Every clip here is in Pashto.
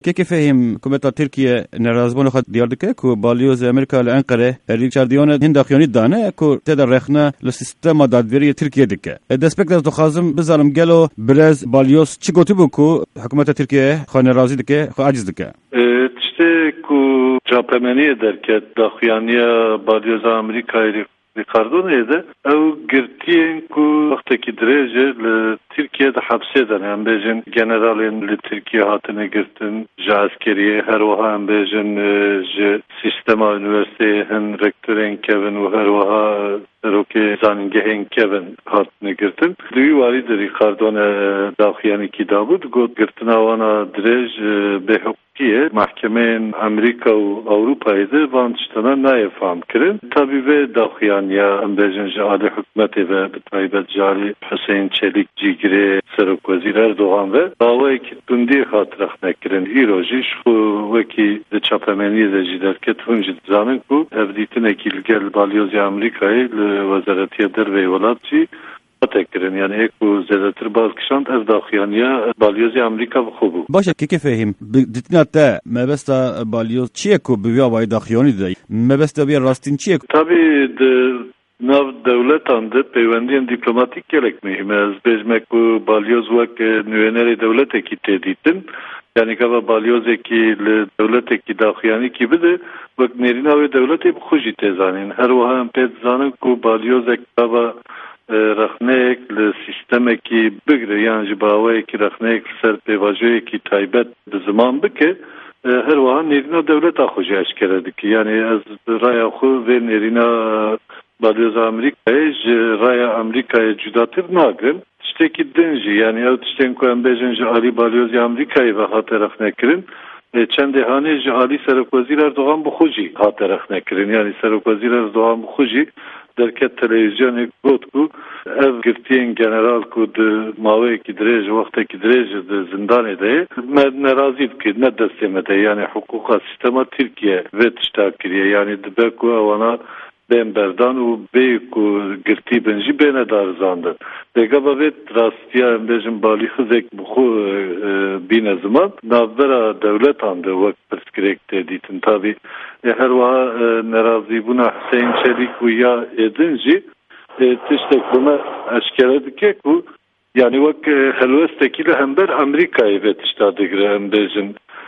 كيف فهم حكومة تركيا نرازبون خد دياردك كو باليوز أمريكا لأنقرة ريتشارديون هندا خيوني دانه كو تقدر رخنا للسيستم دادفيري تركيا دكه دسبكت از تخازم بزارم قالو برز باليوز چی گوتو بو كو حكومة تركيا خو نرازي دكه خو عاجز دكه تشتي كو جابمني دركت داخيانيا باليوز أمريكا Ricardo neydi? O girtiyen ku vaktaki derece Türkiye'de hapseden hem bejin generalin li Türkiye hatine girtin ja askeriye her vaha hem bejin sistema üniversiteye hen rektörün Kevin ve her vaha roke zaningehen Kevin hatine girtin. Duyu varidi Ricardo ne daxiyani kitabı got girtin avana derece behukiye mahkemenin Amerika ve Avrupa'ydı vançtana naifam kirin. Tabi ve daxiyan ya embejin Ali hükümeti ve bitaybet Cali Hüseyin Çelik Cigri Serok Vezir Erdoğan ve davayki dundi hatırak nekirin iroji şu veki de çapemeni de ciderket hunci zanın ku evditin ekil gel balyoz Amerika'yı vazaretiye der ve yolatçı تكرن يعني اكو زادتر باز كشانت از داخيانيا باليوز امريكا بخوبو باشا كيف فهم دتنا تا ما بس باليوز تشيكو بيا واي داخيوني داي ما بس بيا راستين تشيكو tabi nav devlet andı peyvendiyen diplomatik gerek mühim az bezmek bu balyoz vak nüveneri devlet ekite ditin yani kava balyoz eki devlet eki daxiyani gibi de vak nerina ve devlet eki xuji tezanin her vaha pet zanın ku balyoz ek kava رخنه‌اک لسیستمی که بگیره یعنی جبهه‌ای که رخنه‌اک سر پیوجه‌ای که تایبت زمان بکه هر واحد نیروی دولت آخوجی اشکره دیگه یعنی از رای آخو و نیروی باليوز آمریکایی رای آمریکایی جداتر ناگرن تشتکی دنجی یعنی او تشتن که امبیجن جالی باليوز آمریکایی و هات رخنه کرن چند هانی جالی سرکوزیر اردوغان بخوجی هات رخنه کرن یعنی سرکوزیر اردوغان بخوجی درکت تلویزیونی گفت کو ev girtiyen general ku mavê ki dirêj wexte ki dirêj zindanê de me razî dikir ne destê de yani hukuka sistema Türkiye ve tişta kiriye yani dibe ku ewana bên berdan û bê ku girtî bin jî bêne darizandin dêgava vê rastiya em bêjin balî xizek bixwe bîne ziman navbera dewletan de wek pirsgirêk tê dîtin tabî her wiha nerazîbûna Hüseyin Çelik û ya êdin jî tiştek buna eşkere dike ku yani vak helwestekî hember Amerikayê ve tişta digire em bêjin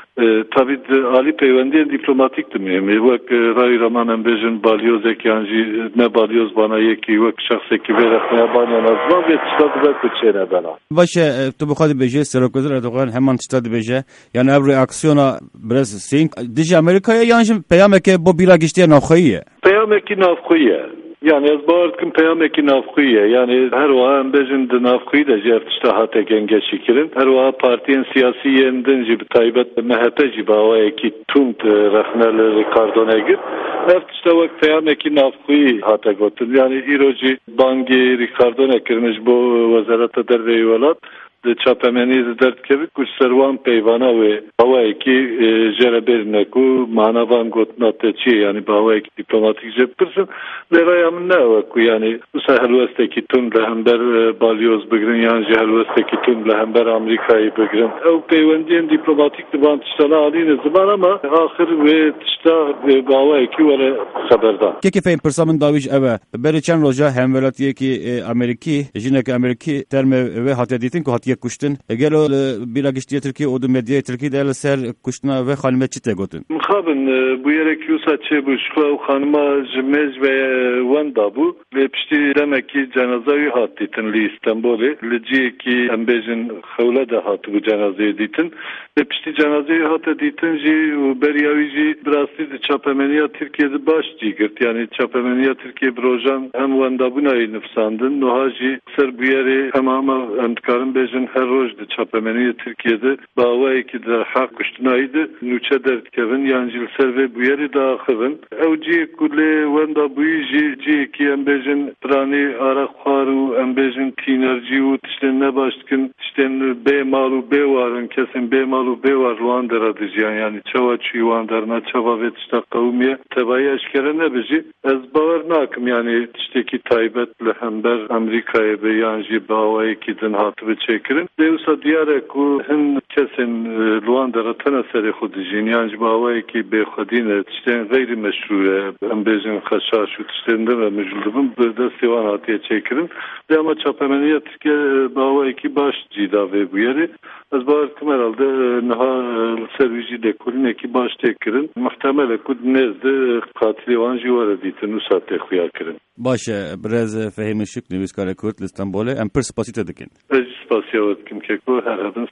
tabi ali peyvendiyen diplomatik demeyeyim. Vak ray raman em bêjin balyozek yani ne balyoz bana yekî vak şahsekî ve rexnaya bana nazma ve tişta dibe ku çêne bena. Başı tu bu xadi bêje Serokvezir Erdoğan heman tişta dibêje yani ev reaksiyona biraz sink dije Amerika'ya yani peyameke bo bila giştiye navxeyiye. Peyameki navxeyiye. Yani ez bağırtkim peyameki navxuye yani her vaha embejin de navxuyi de jertişta hate genge şikirin her vaha partiyen siyasi yendin jibi taybet MHP jibi hava eki tumt rafnerle Ricardo Negir ertişta vak peyameki navxuyi hate gotun yani iroji bangi Ricardo Negirmiş bu vazarata derve yuvalat çapemeniz dert kevik kuş servan peyvana ve havayeki jereberine ku manavan gotnateçi yani havayeki diplomatik jeptirsin lerayamın ne var ku yani bu sahelwesteki tüm lehember balyoz bigrin yani sahelwesteki tüm lehember Amerika'yı bigrin ev peyvendiyen diplomatik divan tiştana aline zaman ama ahir ve tişta havayeki vere haberdan. Keki feyim pırsamın daviş eve beri çen roja hemvelatiye ki Ameriki jineki Ameriki terme ve hateditin ku hatiye kuştun gelo bila giştiye Türkiye odu medya Türkiye de ser kuştuna ve halmetçi te gotun. Mxabın bu yere küsa çebu şu hanıma jmez ve wanda bu ve pişti demek ki cenazeyi hattitin li İstanbul'e lici ki embejin xawla da hatı bu cenazeyi ditin ve pişti cenazeyi hatı ditin ji beriyavici brasti çapemeniya Türkiye'de baş cigirt yani çapemeniya Türkiye projan hem wanda buna nifsandın nohaji ser bu yere tamama emtkarın bejin her rojda çapemeniya Türkiye'de bağvayı ki der hak kuştunaydı nüçe dert kevin yancıl ser ve bu yeri daha xıvın evci kule wanda bu ji ki embejin trani ara xaru embejin tinerji u tişten ne başkın tişten be malu be varın kesin be malu be var ruandera dijiyan yani çava çuvandarna çava ve tişta kavmiye tebayı eşkere ne biji ez bavar nakim yani tişteki taybet lehember Amerika'ya be yanji bağvayı ki din hatı ve çekir kirin. Dewsa diyare ku hin kesên luan deretena serê xwe dijîn yan ji bawayekî bêxwedî ne tiştên geyri meşru ye em bêjin xeşaş û tiştên din ve mijûl dibin bi destê wan hatiye çêkirin. Dê ama çapemeniya Tirkiye bawayekî baş cîda vê bûyerê. Ez bawer dikim herhalde niha ser wî jî lêkolînekî baş tê kirin. Mihtemel e ku nêzde qatilê wan jî were dîtin û tê xuya kirin. باشه برز فهیم شک نویسکار کورد لستانبوله ام پر سپاسی تدکن. Ez spasiya dikim ke ku her